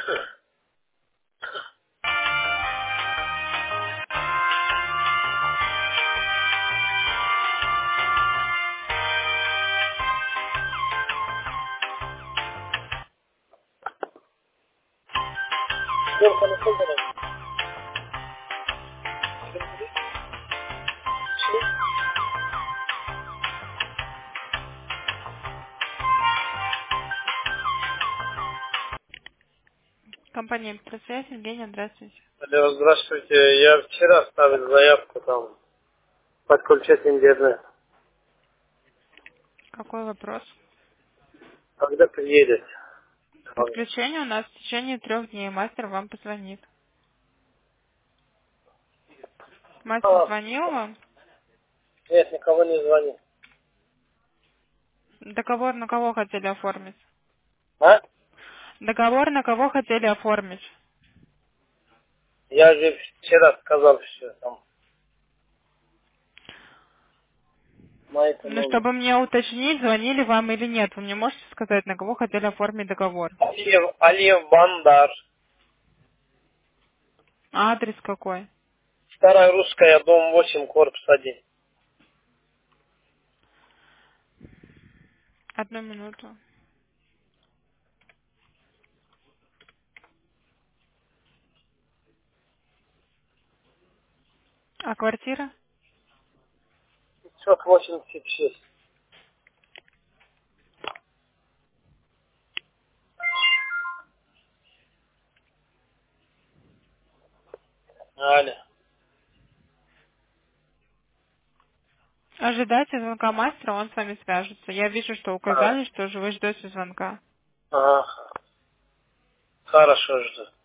Компания «Электросвязь», Евгения, здравствуйте. Алло, здравствуйте. Я вчера оставил заявку там подключить интернет. Какой вопрос? Когда приедет? Подключение у нас в течение 3 дней. Мастер вам позвонит. Мастер А, звонил вам? нет, никого не звонит. Договор на кого хотели оформить? А? Договор на кого хотели оформить? Я же вчера сказал все там. На это Ну, номер. чтобы мне уточнить, звонили вам или нет. Вы мне можете сказать, на кого хотели оформить договор? Алиев Бандар. А адрес какой? Старая русская, дом 8, корпус 1. Одну минуту. А квартира? 586. Алло. Ожидайте звонка мастера, он с вами свяжется. Я вижу, что указали, что же вы ждете звонка. Ага. Хорошо, жду.